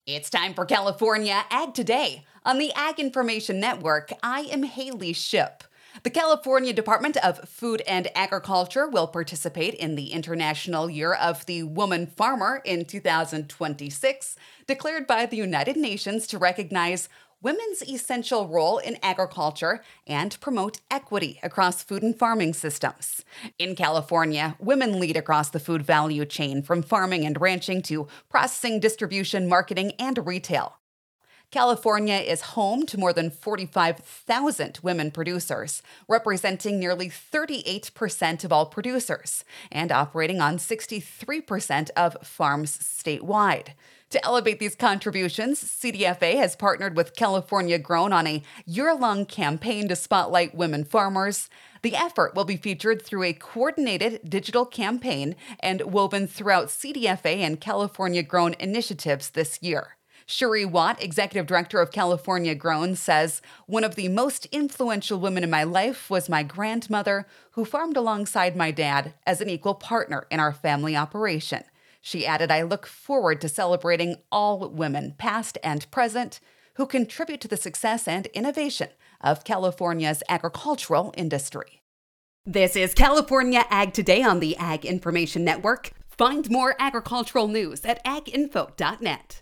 It's time for California Ag Today. On the Ag Information Network, I am Haley Ship. The California Department of Food and Agriculture will participate in the International Year of the Woman Farmer in 2026, declared by the United Nations to recognize women's essential role in agriculture and promote equity across food and farming systems. In California, women lead across the food value chain from farming and ranching to processing, distribution, marketing, and retail. California is home to more than 45,000 women producers, representing nearly 38% of all producers, and operating on 63% of farms statewide. To elevate these contributions, CDFA has partnered with California Grown on a year-long campaign to spotlight women farmers. The effort will be featured through a coordinated digital campaign and woven throughout CDFA and California Grown initiatives this year. Shuri Watt, Executive Director of California Grown, says, "One of the most influential women in my life was my grandmother, who farmed alongside my dad as an equal partner in our family operation." She added, "I look forward to celebrating all women, past and present, who contribute to the success and innovation of California's agricultural industry." This is California Ag Today on the Ag Information Network. Find more agricultural news at aginfo.net.